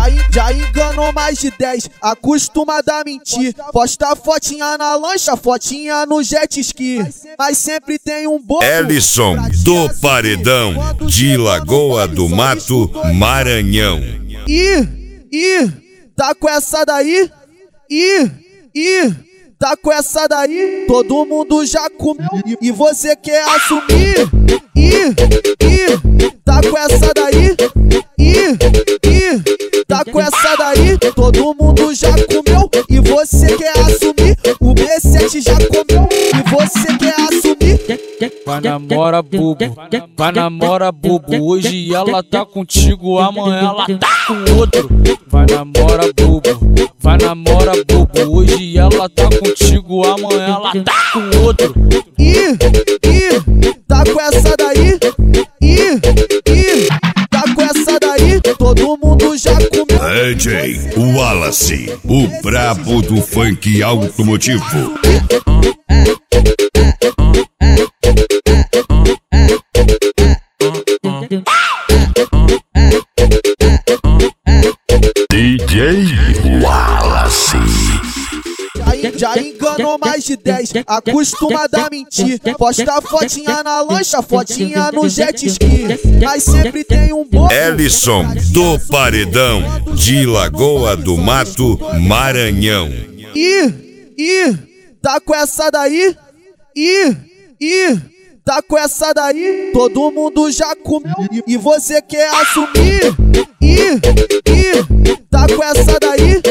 Já enganou mais de 10, acostumada a mentir. Posta fotinha na lancha, fotinha no jet ski. Mas sempre tem um bobo. Ellison do Paredão, de Lagoa do Mato, Maranhão. Tá com essa daí? Tá com essa daí? Todo mundo já comeu e você quer assumir? Tá com essa daí? Tá com essa daí? Todo mundo já comeu e você quer assumir? O B7 já comeu e você quer assumir? Vai namora bobo, vai namora bobo. Hoje ela tá contigo, amanhã ela tá com outro. Vai namora bobo, vai namora bobo. Hoje ela tá contigo, amanhã ela tá com outro. Tá com essa daí? Tá com essa daí? Todo mundo já comeu. DJ Wallace, o brabo do funk automotivo. DJ Wallace. Já enganou mais de 10, acostumada a mentir. Posta fotinha na lancha, fotinha no jet ski. Mas sempre tem um bobo. Ellison do Paredão, de Lagoa do Mato, Maranhão. Tá com essa daí? Tá com essa daí? Todo mundo já comeu e você quer assumir? Tá com essa daí?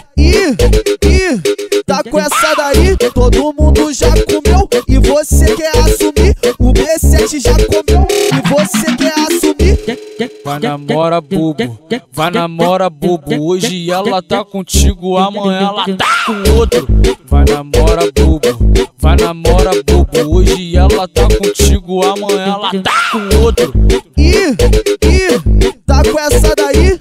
Tá com essa daí? Todo mundo já comeu e você quer assumir? O B7 já comeu e você quer assumir? Vai namora bobo, vai namora bobo. Hoje ela tá contigo, amanhã ela tá com outro. Vai namora bobo, vai namora bobo. Hoje ela tá contigo, amanhã ela tá com outro. Tá com essa daí?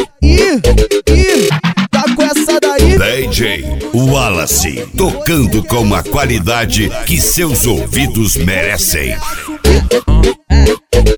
Tá com essa daí? DJ Wallace, tocando com a qualidade que seus ouvidos merecem.